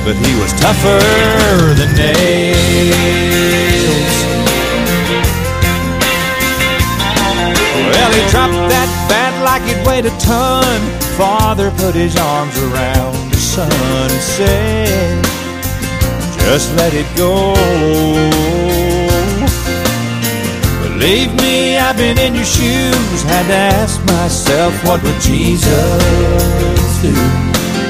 but he was tougher than nails. Well, he dropped that bat like it weighed a ton. Father put his arms around his son and said, just let it go. Believe me, I've been in your shoes. Had to ask myself, what would Jesus do?